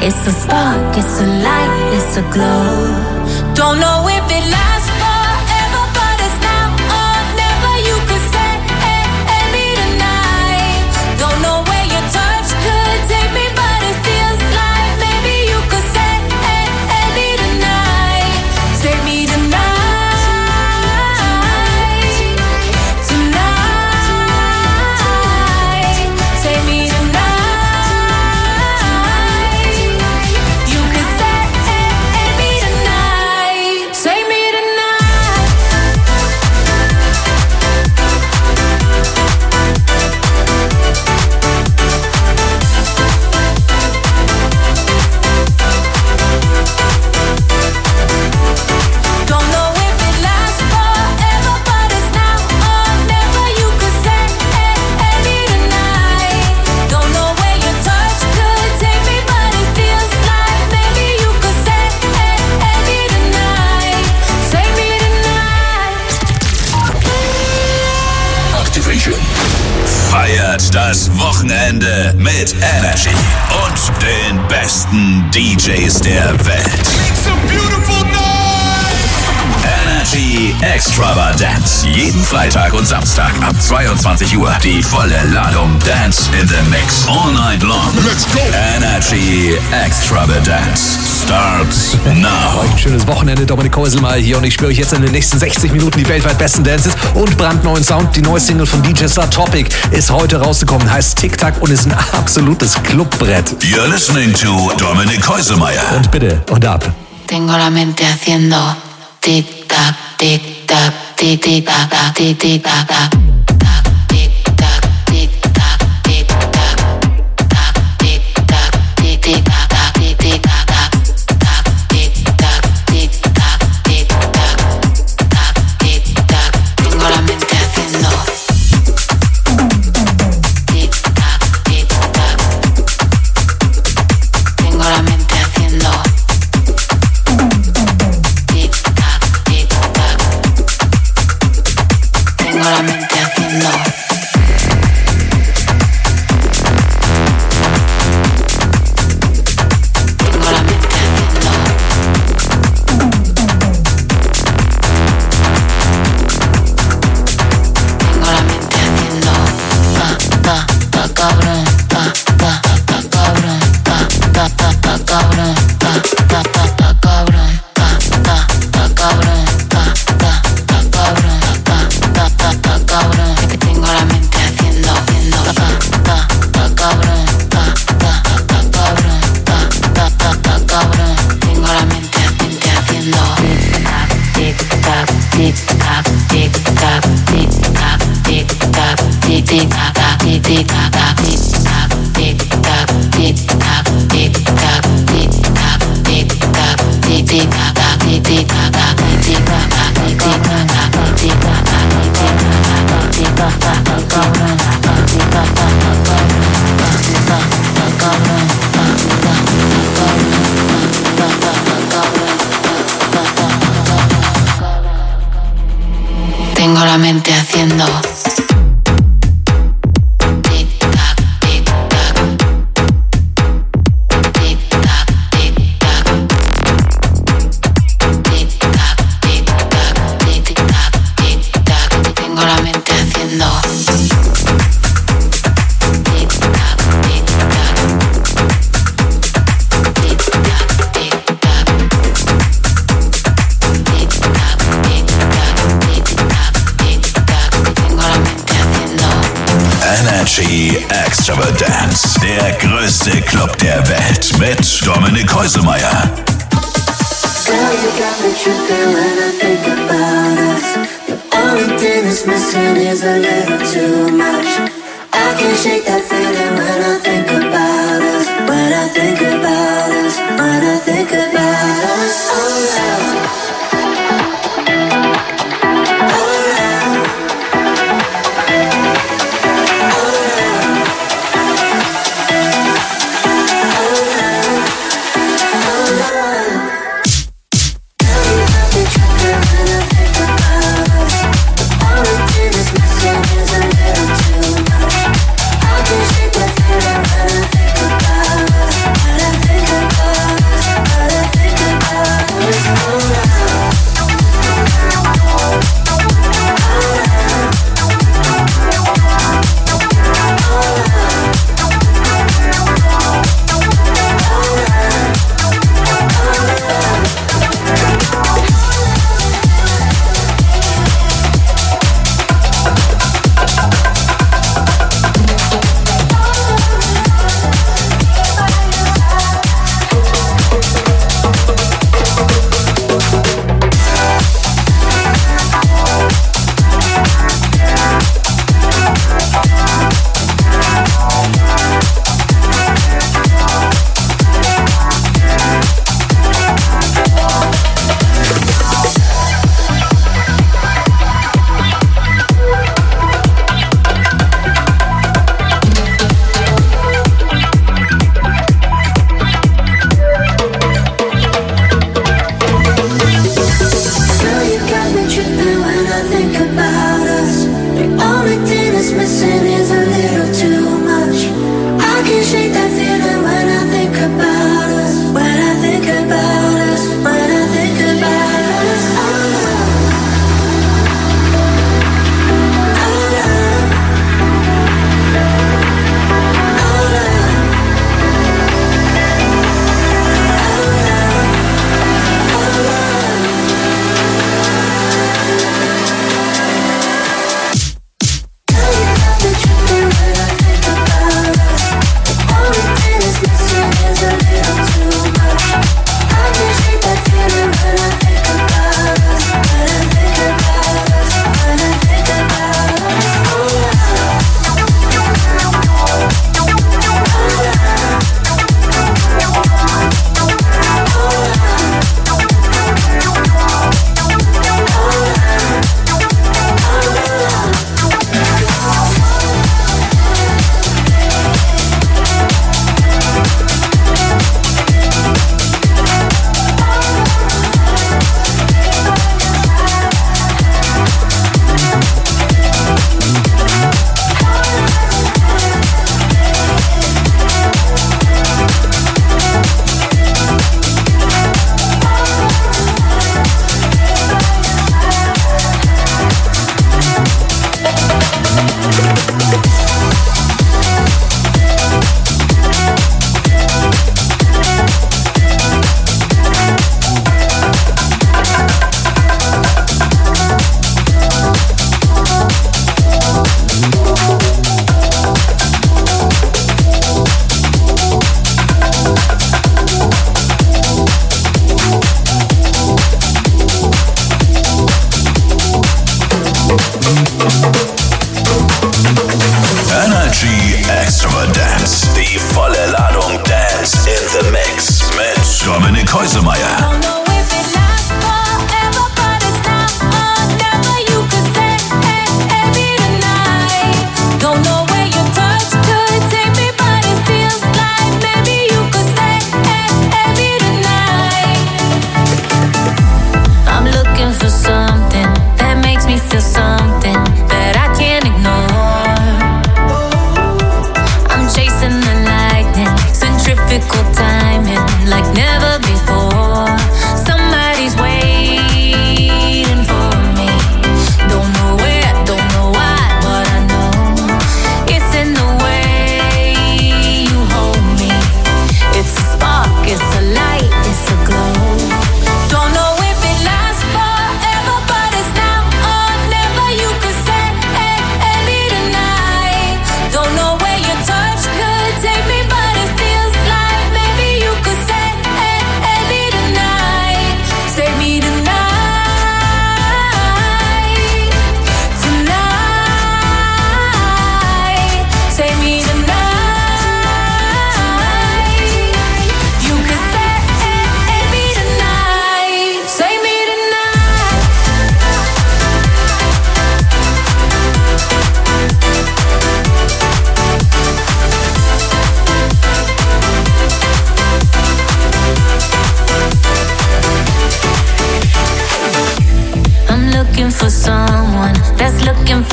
It's a spark, it's a light, it's a glow. Don't know if it lasts forever, but it's now or never. You could say, hey, me tonight. Don't know where your touch could take me, but it feels like maybe you could say, hey, me tonight. Take me tonight. Feiert das Wochenende mit Energy und den besten DJs der Welt. Make some beautiful noise! Energy Extravaganza. Jeden Freitag und Samstag ab 22 Uhr. Die volle Ladung Dance in the Mix. All night long. Let's go! Energy Extravaganza starts now. Ein schönes Wochenende, Dominik Keuselmeier hier und ich spüre euch jetzt in den nächsten 60 Minuten die weltweit besten Dances und brandneuen Sound. Die neue Single von DJ Star Topic ist heute rausgekommen, heißt Tic-Tac und ist ein absolutes Clubbrett. You're listening to Dominik Keuselmeier. Und bitte und ab. Tengo la mente haciendo tic-tac, tic-tac, tic-tac, tic-tac. Tengo la mente haciendo Energy Extravaganza, der größte Club der Welt mit Dominik Keuselmeier. Girl, you got me tripping when I think about us. The only thing that's missing is a little too much. I can't shake that feeling when I think about us. When I think about us. When I think about us. Oh, love. I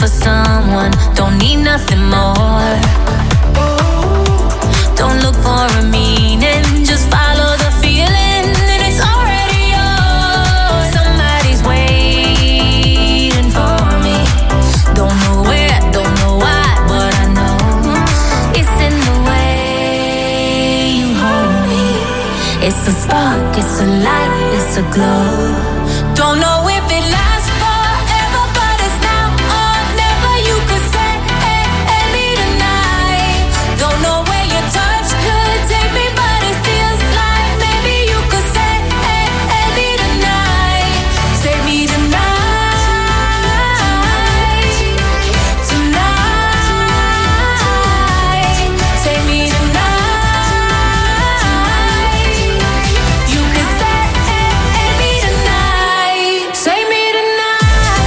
for someone, don't need nothing more. Don't look for a meaning, just follow the feeling, and it's already yours. Somebody's waiting for me. Don't know where, don't know why, but I know it's in the way you hold me. It's a spark, it's a light, it's a glow. Don't know if it lasts forever, but it's now or never. You could say, hey, hey, me tonight. Don't know where your touch could take me, but it feels like maybe you could say, hey, hey, me tonight. Say me tonight. Tonight. Say me tonight. You could say, hey, hey, me tonight. Say me tonight.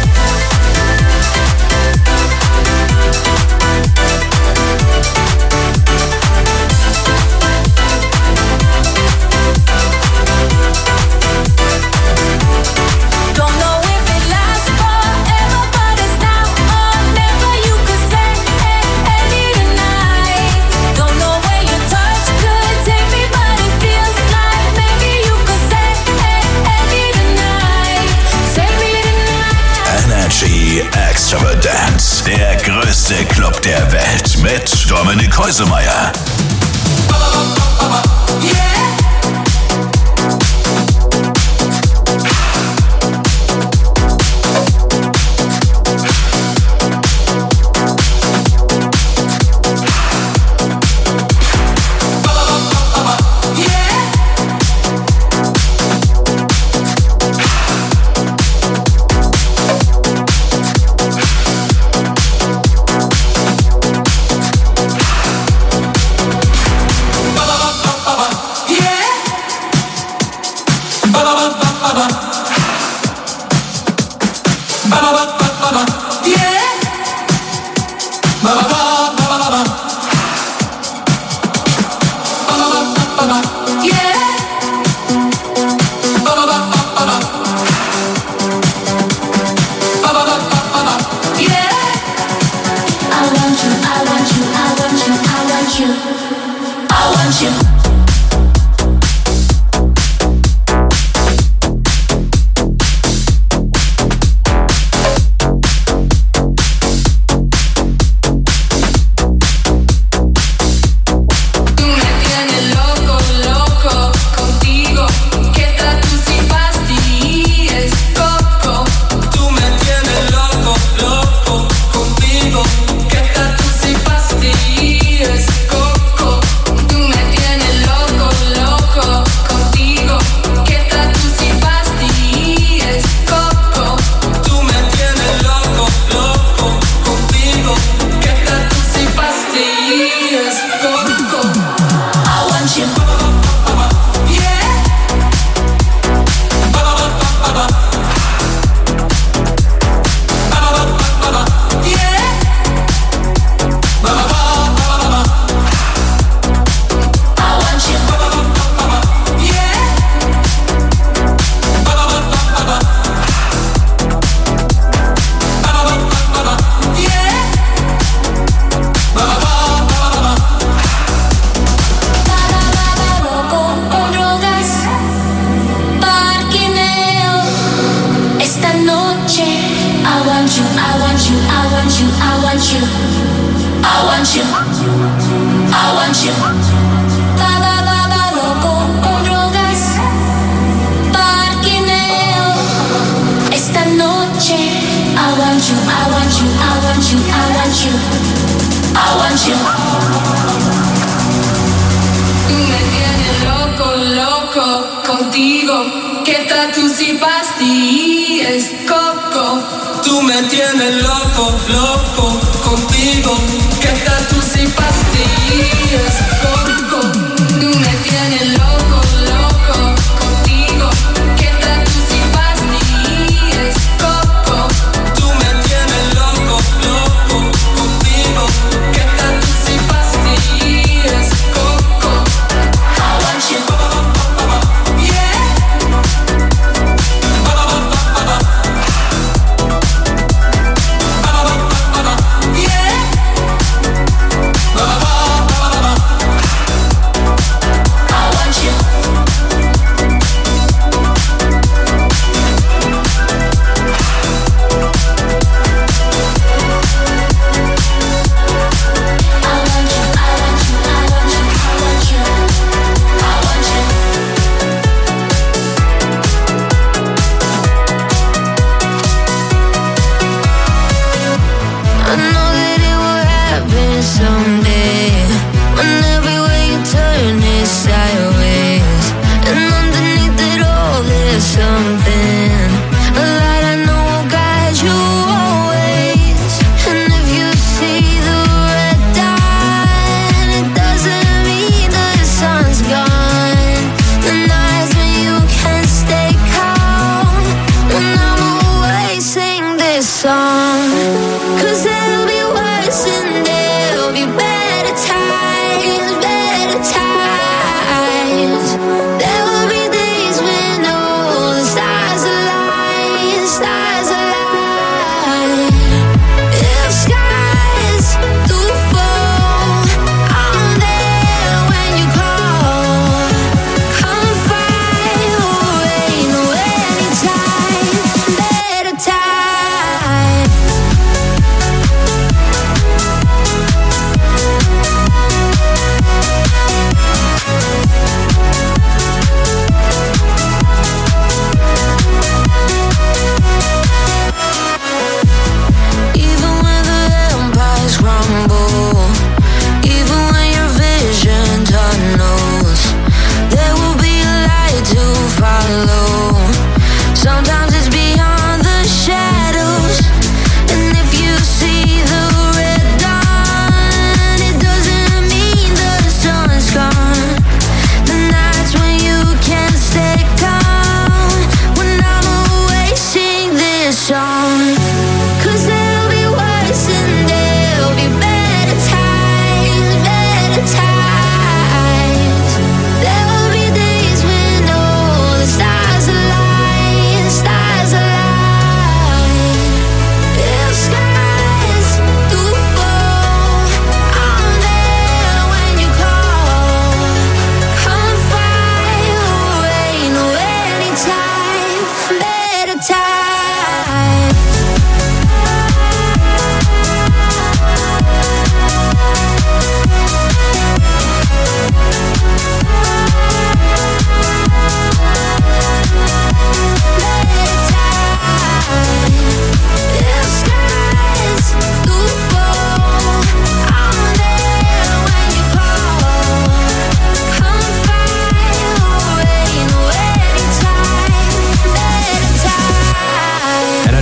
Don't know if it lasts forever, but it's now or never. You could say, hey, hey, me tonight. Don't know where your touch could take me, but it feels like maybe you could say, hey, hey, me tonight. Say me tonight. Energy Extravagance, der größte Club der Welt mit Dominik Häuselmeier.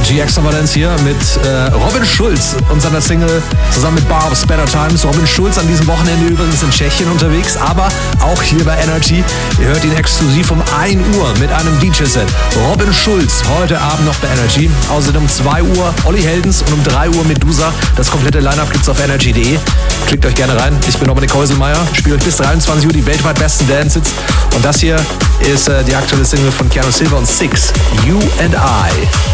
Energy Extravagance hier mit Robin Schulz und seiner Single zusammen mit Bar of Better Times. Robin Schulz an diesem Wochenende übrigens in Tschechien unterwegs, aber auch hier bei Energy. Ihr hört ihn exklusiv um 1 Uhr mit einem DJ-Set. Robin Schulz heute Abend noch bei Energy. Außerdem um 2 Uhr Olli Heldens und um 3 Uhr Medusa. Das komplette Line-Up gibt's auf energy.de. Klickt euch gerne rein. Ich bin Dominik Häuselmeier. Spiele euch bis 23 Uhr die weltweit besten Dance-Hits. Und das hier ist die aktuelle Single von Keanu Silva und Six, You and I.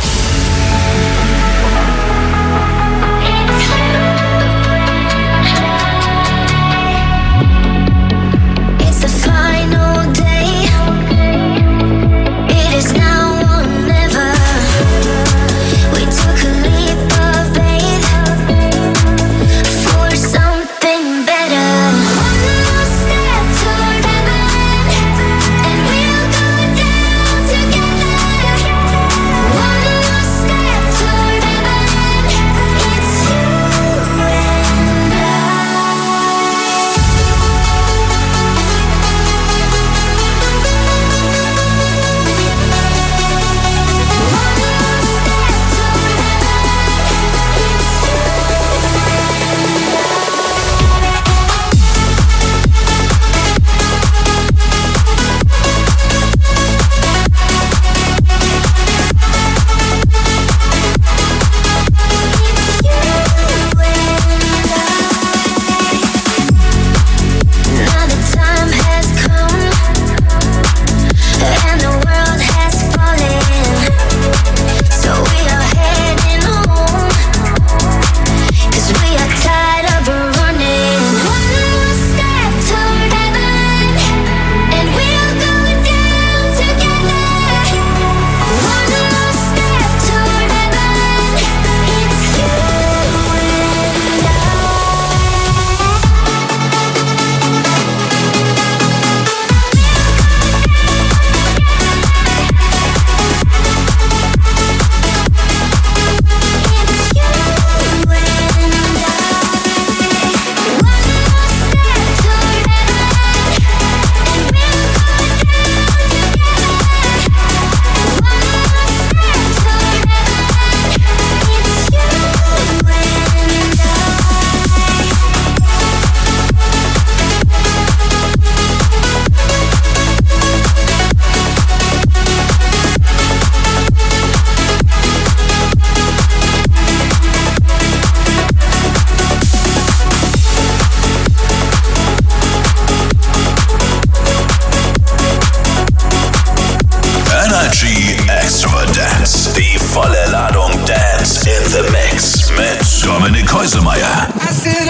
Extravagance, die volle Ladung Dance in the Mix mit Dominik Häuselmeier. I said,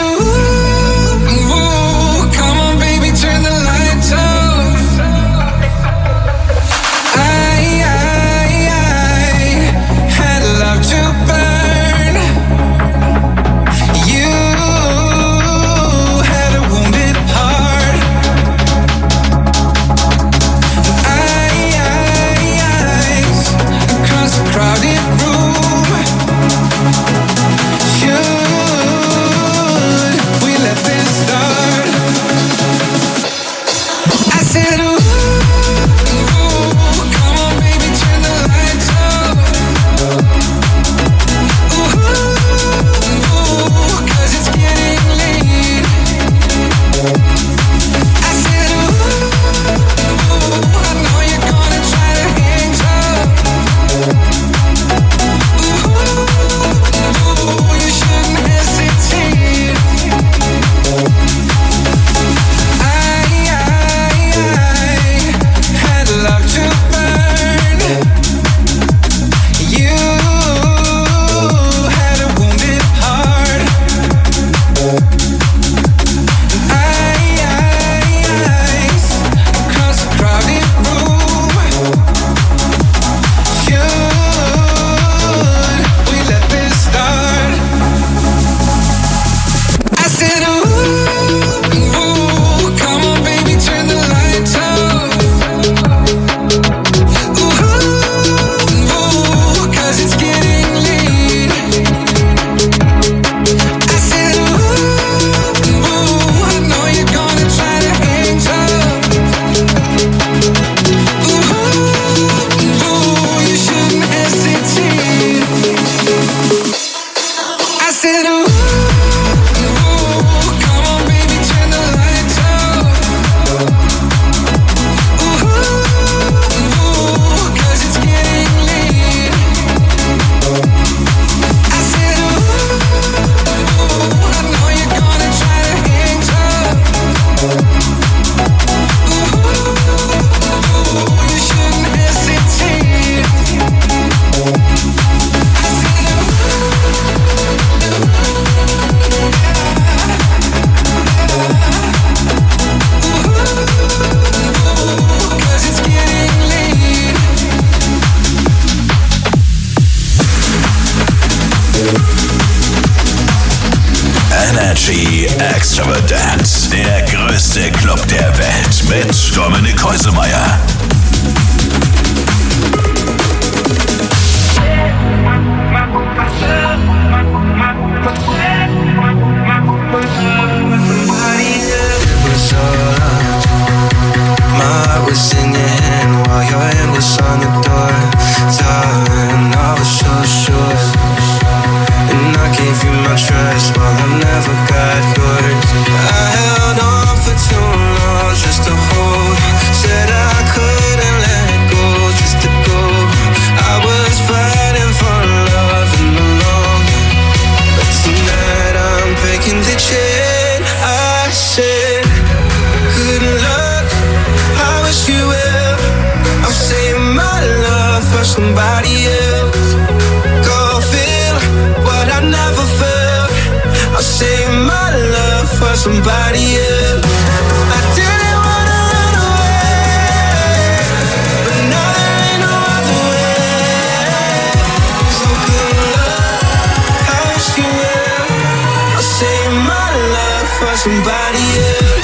ooh, ooh, come on, baby, turn the lights off. I had love to burn. You had a wounded heart. Across a crowded room. Should we let this start? I said, ooh, come on, baby, turn the lights off. Ooh, 'cause it's getting late. I said, ooh, I know you're gonna try to hang tough. Ooh, you shouldn't hesitate. I had love to burn. You had a wounded heart. Across a crowded room. Should we let this start? I said, ooh, come on, baby, turn the lights off. Ooh, 'cause it's getting late. I said, ooh, I know you're gonna try to hang tough. Ooh, you shouldn't hesitate. Extravagance, der größte Club der Welt mit Dominik Häusemeyer. My heart was in your hand while your hand was on the door. Darling, I was so sure, and I gave you my trust while I never got yours. I held on for too long just to hold. Said I couldn't let go just to go. I was fighting for love in the long, but tonight I'm breaking the chain. I said good luck, I wish you well. I'm saving my love for somebody else. Go feel what I never felt. I'll save my love for somebody else. I didn't wanna run away, but now there ain't no other way. So good luck, I wish you well. I'll save my love for somebody else.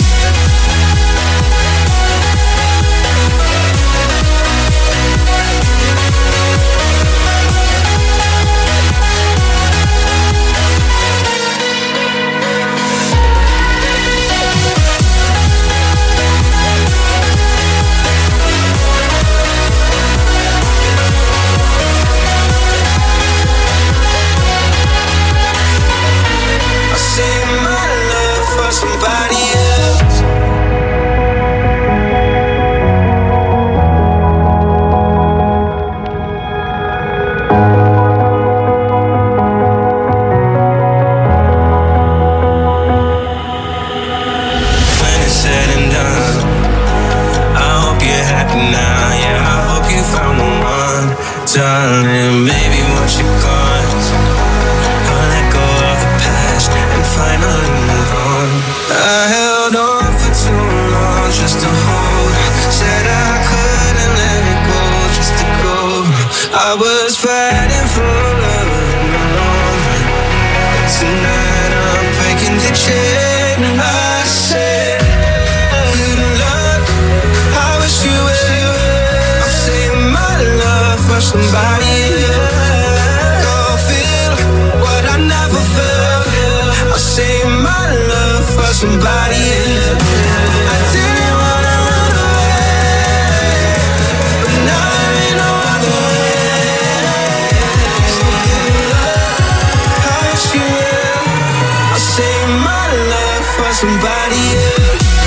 Darling, maybe once you're gone, I'll let go of the past and finally move on. I held on for too long just to hold. Said I couldn't let it go just to go. I was fighting for love in the long run, but tonight I'm breaking the chain. I said good luck, I wish you well. I'm saving my love for somebody else. Go feel what I never felt. I'll save my love for somebody else. I didn't wanna run away, but now there ain't no other way. So good luck, I wish you well. I'll save my love for somebody else.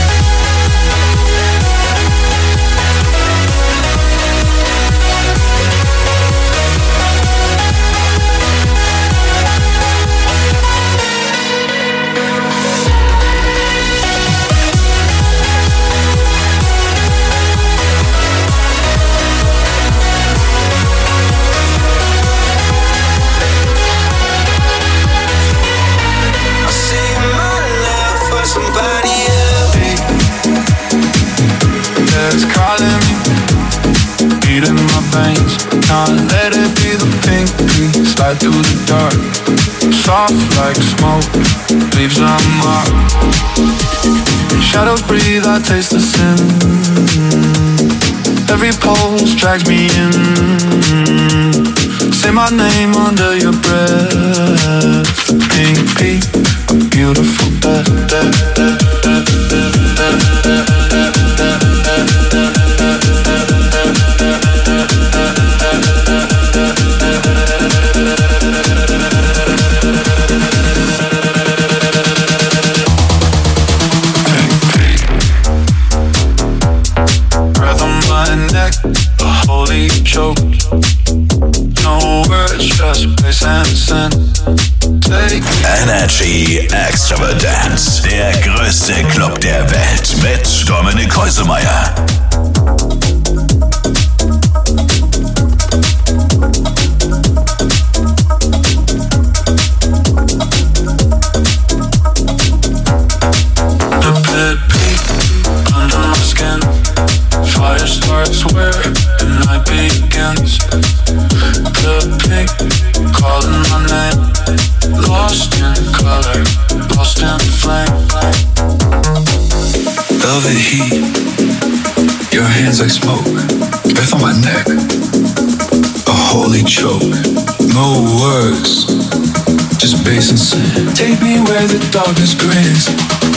Can't let it be the pink we slide through the dark. Soft like smoke, leaves a mark. Shadows breathe, I taste the sin. Every pulse drags me in. Say my name under your breath. The pink peak, a beautiful death. Energy Extravagance, der größte Club der Welt mit Dominik Häusemeyer. The bed peak under my skin. Fire starts where the night begins. The pink calling my name. Lost in color, lost in flame. velvet heat. Your hands like smoke, breath on my neck, a holy choke. No words, just bass and sand. Take me where the darkness grins.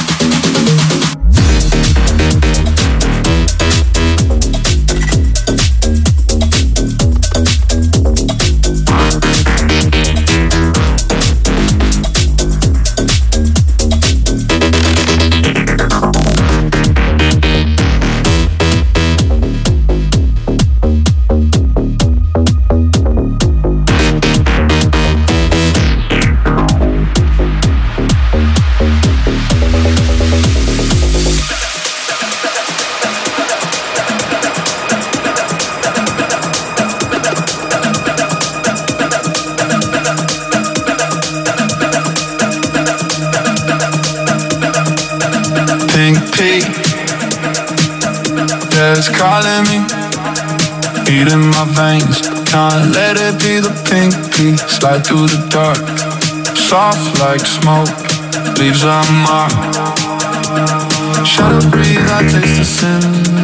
It's calling me, heat in my veins. Can't let it be the pink pea. Slide through the dark, soft like smoke, leaves a mark. Shadow breathe, I taste the sin.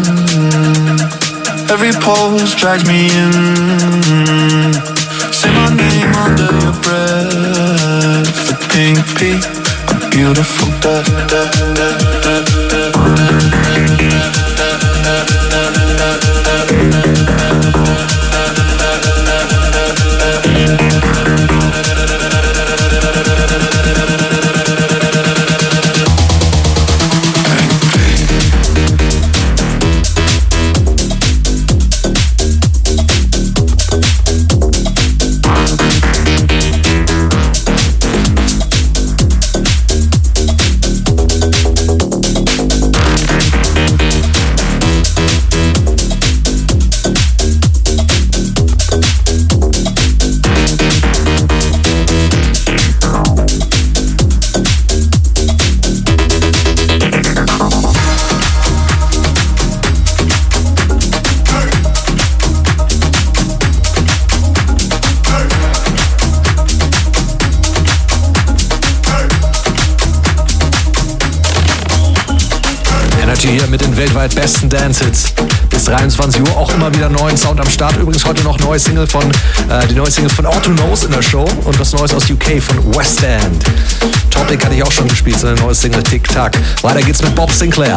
Every pulse drags me in. Say my name under your breath. The pink pea, a beautiful death. Hier mit den weltweit besten Dance-Hits. Bis 23 Uhr auch immer wieder neuen Sound am Start. Übrigens heute noch die neue Single von Otto Knows in der Show und was Neues aus UK von West End. Topic hatte ich auch schon gespielt, seine neue Single Tic Tac. Weiter geht's mit Bob Sinclair.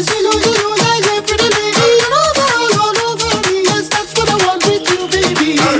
Baby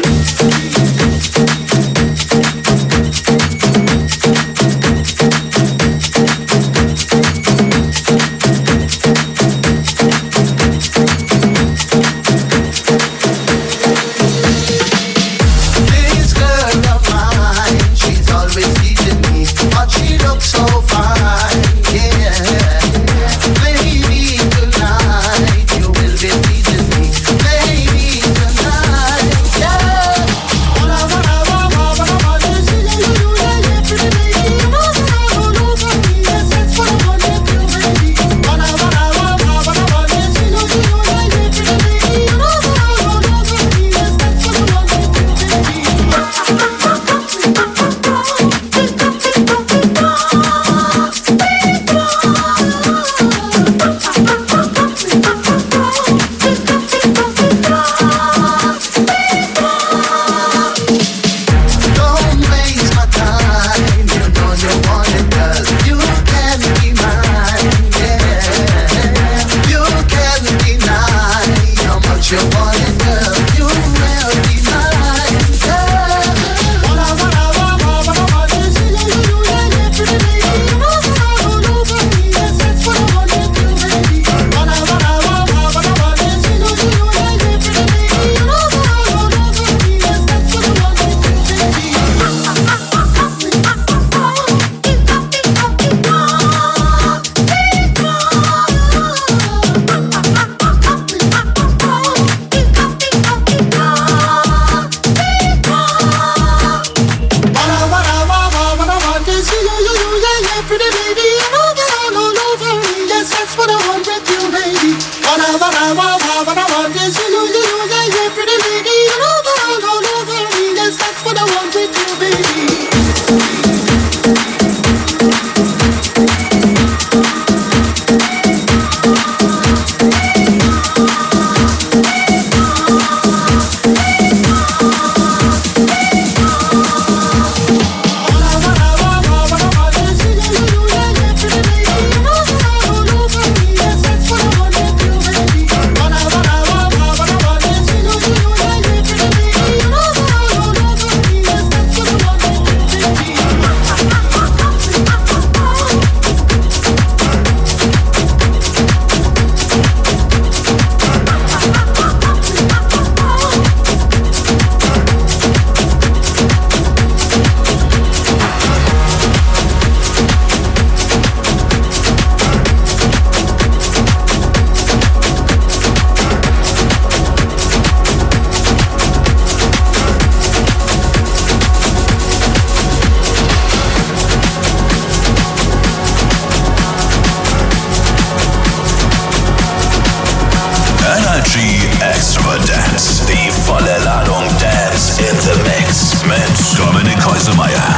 Keusemeyer.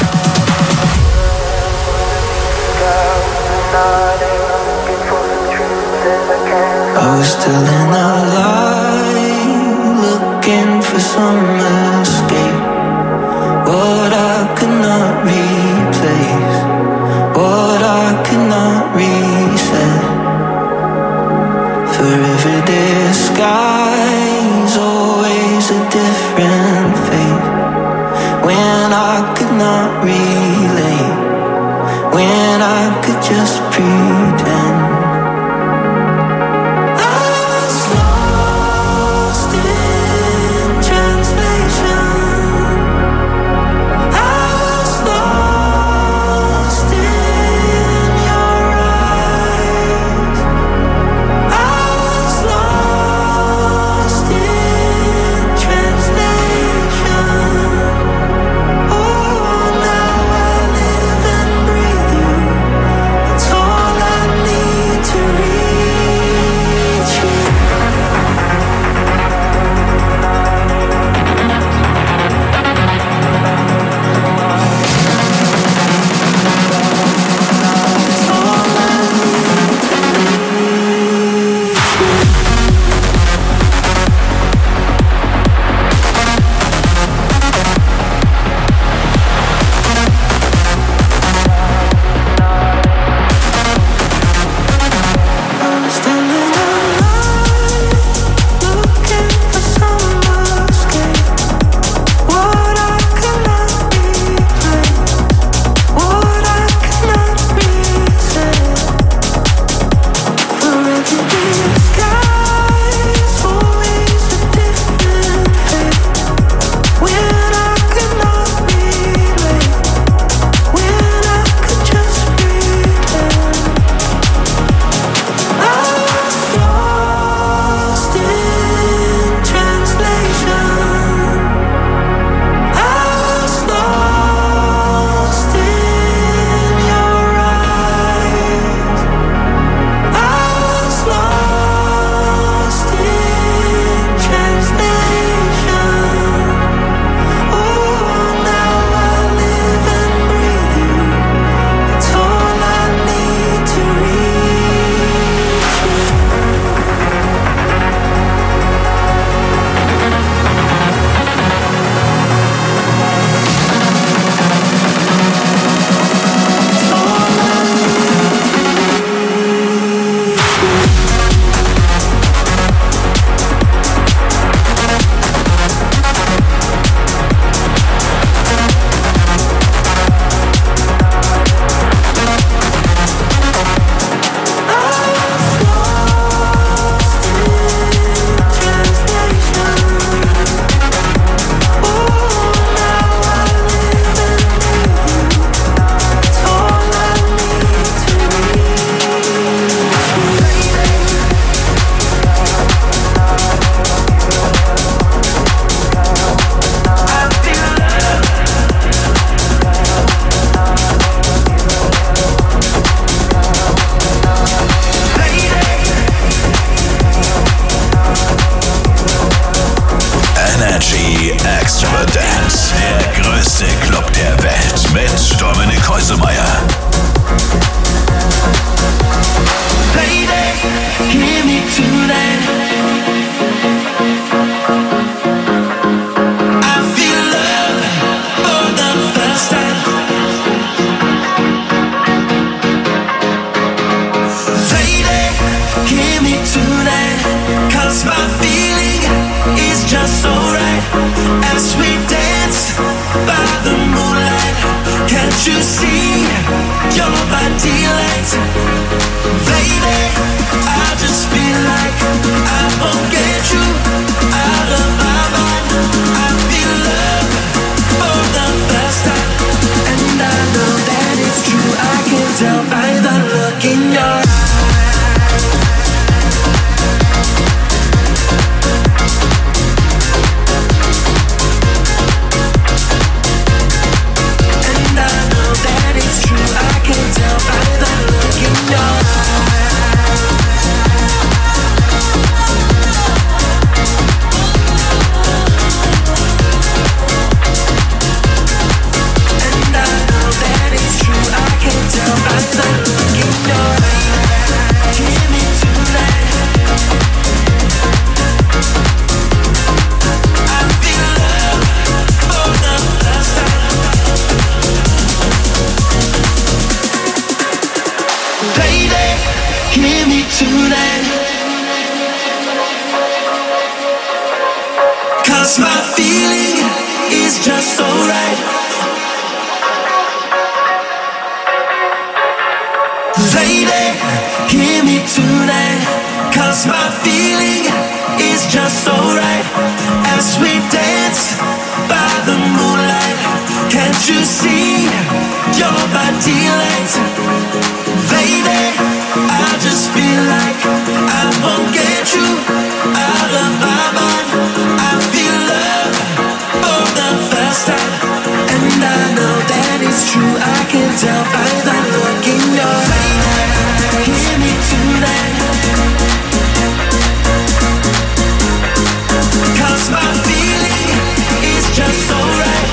I was still in a lie, looking for some escape. What I could not replace, what I could not reset. For every disguise, always a different fate. When I could not relate, when I could just pretend. You see your body light, baby. I just feel like I 'cause my feeling is just so right. Lady, hear me tonight, 'cause my feeling is just so right. As we dance by the moonlight, can't you see you're my delight? Lady, I just feel like I won't get you out of my mind. I feel love for the first time, and I know that it's true. I can tell by the look in your eyes. Hear me tonight, 'cause my feeling is just so right.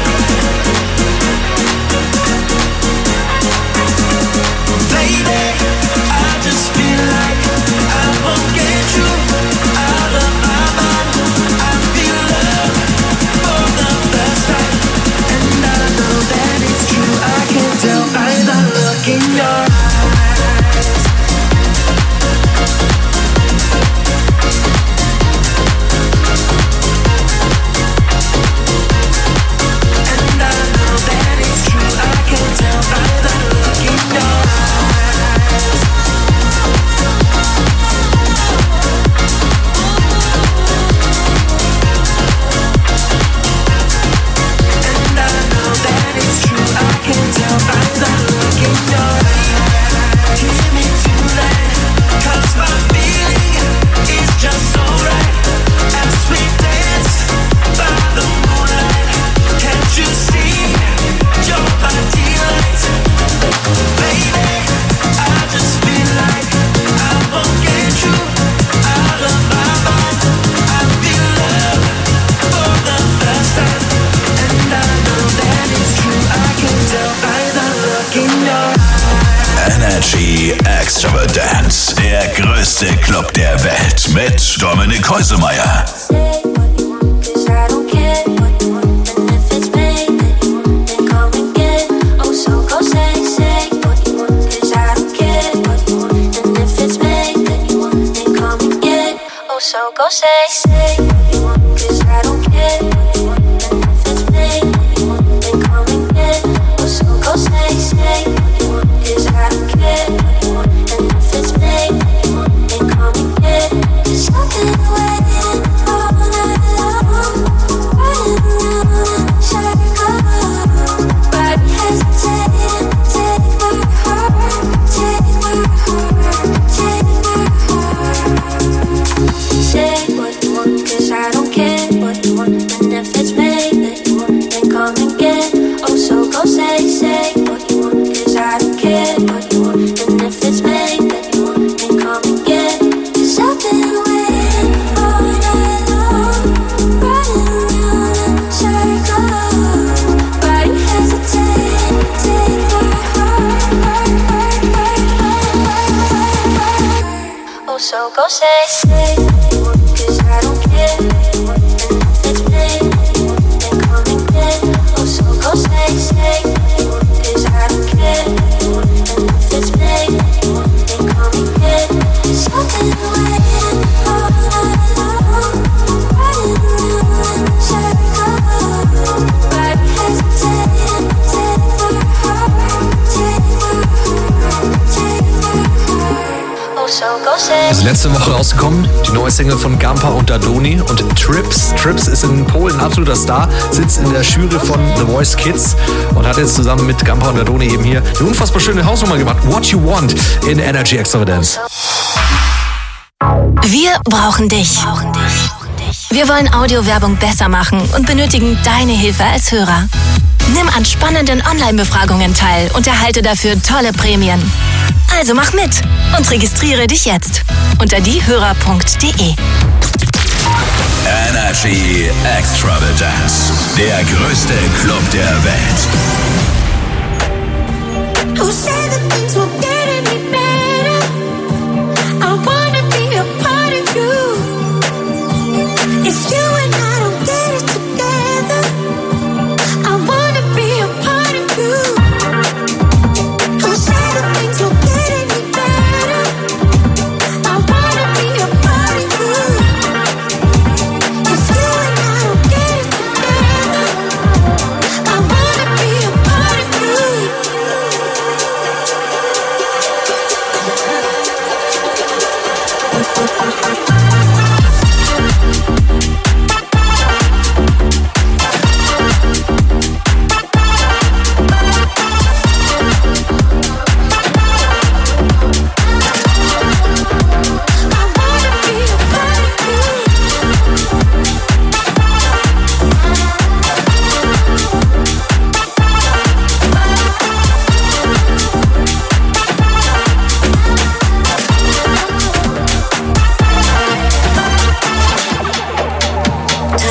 Lady, I just feel like I won't get you out of my mind. I feel love for the first time, and I know that it's true. I can tell by the look in your eyes. And I know that it's true. I can tell by the look in your eyes. And I know that it's true. I can tell by the look in your eyes. Hear me tonight, 'cause my feeling is just so right. As we dance by the moonlight, can't you see you're my delight? Baby, I just feel like I won't get you out of my mind. I feel love for the first time, and I know that it's true. I can tell by the look in your eyes. Energy Extravagance, der größte Club der Welt mit Dominik Häusemeyer. Say what you want, 'cause I don't care what you want. And if it's me that you want, then come and get. Oh, so go say what you want, 'cause I don't care what you want. And if it's me that you want, then come and get. Oh, so go say what you want, 'cause I don't care what you want. And if it's me that you want, then come and get. Oh, so go say what you want, 'cause I don't care what you want. And if it's me that you want, then come and get. 'Cause I've been waiting all night long, running around in circles, but hesitating. Take my heart, take my heart, take my heart. Say what you want, 'cause I don't care what you want. And if it's me that you want, then come and get. Oh, so go say what you want, 'cause I don't care what you want. And if it's me that you want, then come and get. 'Cause I've been waiting all night long, running around in circles, but hesitating. Take my heart, oh, so go say what you want, 'cause I don't care what you want. And if it's me that you want, then come and get. Oh, so go say what you want, 'cause I don't care what you want. And if it's me that you want, then come and get. 'Cause I've been waiting all night long, running around in circles, but hesitating. Take my heart, take my heart, take my heart. Oh, so go say. Ist letzte Woche rausgekommen, die neue Single von Gampa und Dadoni und Trips. Trips ist in Polen ein absoluter Star, sitzt in der Jury von The Voice Kids und hat jetzt zusammen mit Gampa und Dadoni eben hier eine unfassbar schöne Hausnummer gemacht. What You Want in Energy Extravagance. Wir brauchen dich. Wir wollen Audiowerbung besser machen und benötigen deine Hilfe als Hörer. Nimm an spannenden Online-Befragungen teil und erhalte dafür tolle Prämien. Also mach mit und registriere dich jetzt unter diehörer.de. Energy Extravagance, der größte Club der Welt. Who said that things will get any better? I wanna be a part of you. It's you and I don't get it together. I wanna be a part of you. Who said that things will get any better? I wanna be a part of you. It's you and I don't get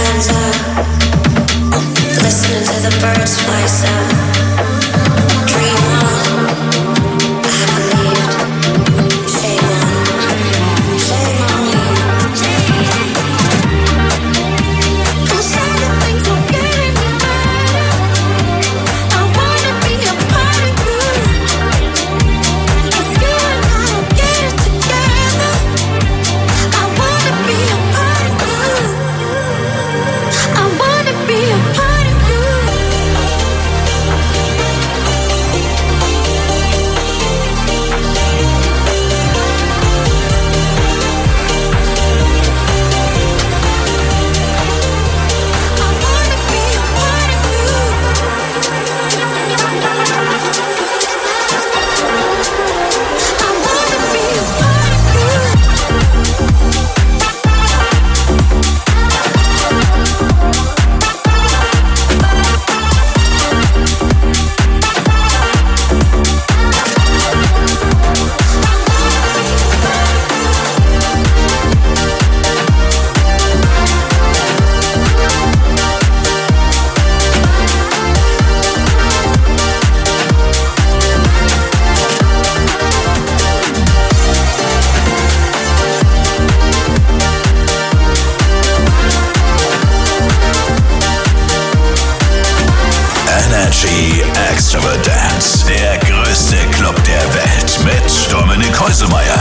Extravagance, der größte Club der Welt mit Dominik Häuselmeier.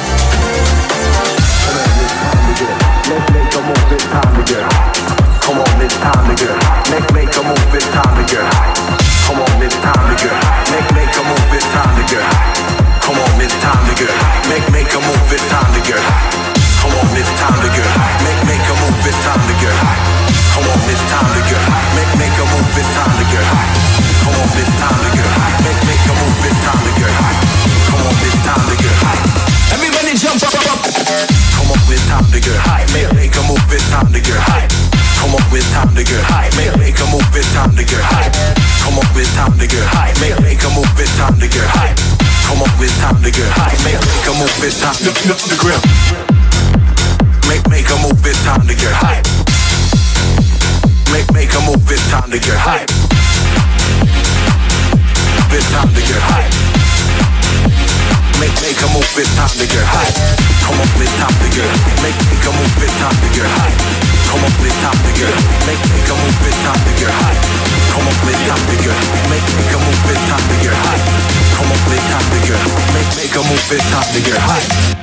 Come on, it's time to get. Make a move, it's time to get. Come on, it's time to get. Make a move, it's time to get. Come on, it's time to get. Make a move, it's time to get. Come on, it's time to get. Make a move, it's time to get. Come on, it's time to get. Make a move, it's time to get. Come on, it's time to get. Make a move, it's time to get. Come on, it's time to get. Everybody jump up. Come on, it's time to get. Make a move, it's time to get. Come on, it's time to get. Make a move, it's time to get. Come on, it's time to get. Make a move, it's time to get. Come on, it's time to get. Make a move, it's time to get. The grip. Make a move, it's time to get. Make a move, it's time to get. It's time to get. Make a move, it's time to get. Come on, it's time to get. Make a move, it's time to get. Come on, it's time to get. Make a move, it's time to get. Come on, it's time to get. Make a move, it's time to get. Come on, it's time to get. Make a move, it's time to get.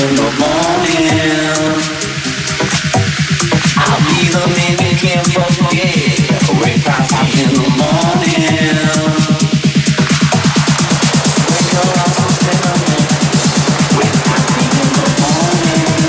in the morning. I'll be the man you can't forget. Wake coffee in the morning. Wake your ass on cinnamon. Wake coffee in the morning.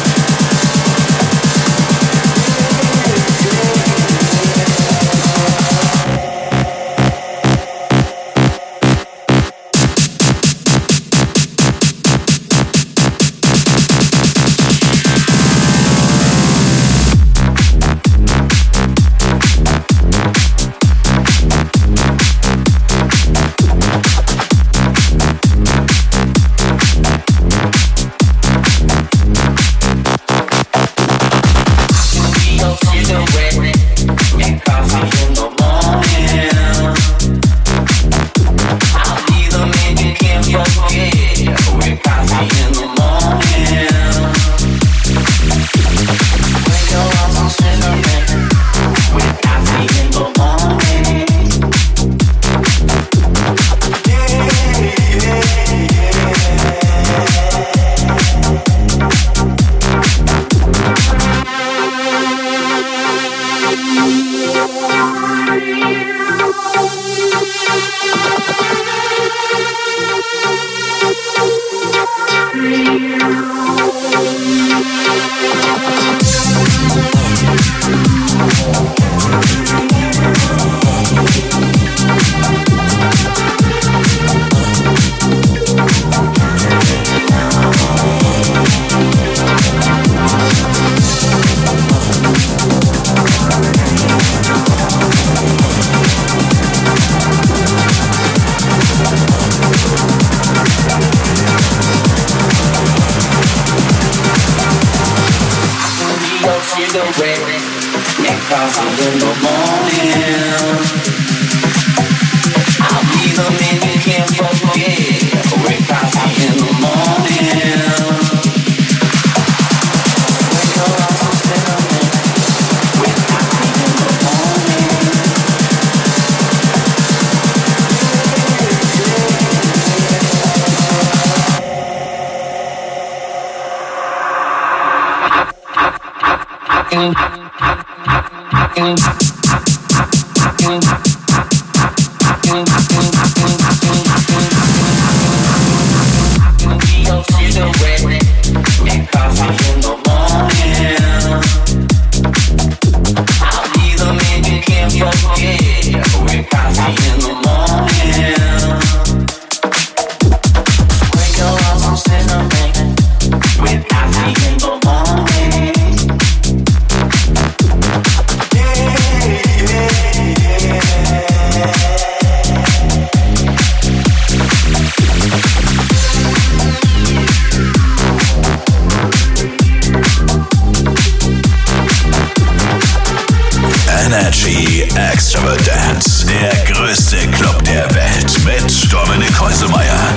Energy Extravagance, der größte Club der Welt mit Dominik Häuselmeier.